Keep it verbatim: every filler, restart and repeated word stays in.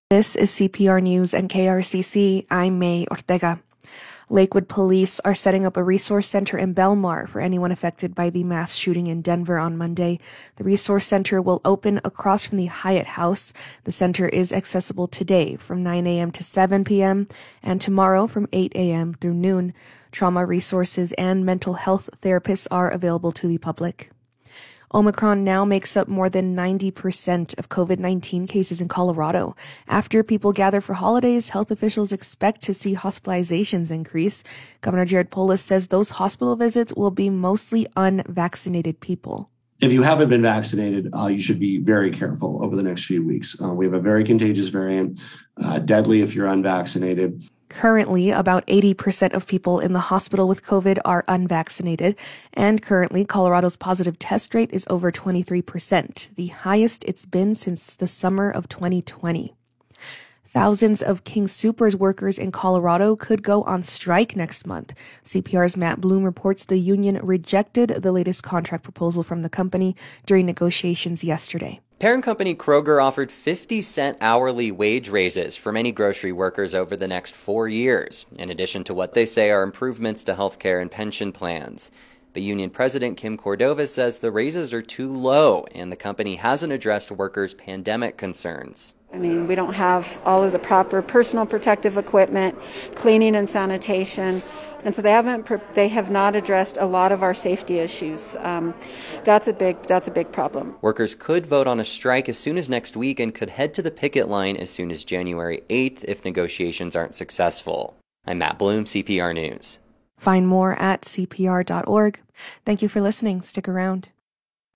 This is C P R News and K R C C. I'm May Ortega. Lakewood police are setting up a resource center in Belmar for anyone affected by the mass shooting in Denver on Monday. The resource center will open across from the Hyatt House. The center is accessible today from nine a.m. to seven p.m. and tomorrow from eight a.m. through noon. Trauma resources and mental health therapists are available to the public. Omicron now makes up more than ninety percent of COVID nineteen cases in Colorado. After people gather for holidays, health officials expect to see hospitalizations increase. Governor Jared Polis says those hospital visits will be mostly unvaccinated people. If you haven't been vaccinated, uh, you should be very careful over the next few weeks. Uh, we have a very contagious variant, uh, deadly if you're unvaccinated. Currently, about eighty percent of people in the hospital with COVID are unvaccinated, and currently Colorado's positive test rate is over twenty-three percent, the highest it's been since the summer of twenty twenty. Thousands of King Soopers workers in Colorado could go on strike next month. C P R's Matt Bloom reports the union rejected the latest contract proposal from the company during negotiations yesterday. Parent company Kroger offered fifty cent hourly wage raises for many grocery workers over the next four years, in addition to what they say are improvements to healthcare and pension plans. But union president Kim Cordova says the raises are too low, and the company hasn't addressed workers' pandemic concerns. I mean, we don't have all of the proper personal protective equipment, cleaning and sanitation. And so they haven't, they have not addressed a lot of our safety issues. Um, that's a big, that's a big problem. Workers could vote on a strike as soon as next week and could head to the picket line as soon as January eighth if negotiations aren't successful. I'm Matt Bloom, C P R News. Find more at C P R dot org. Thank you for listening. Stick around.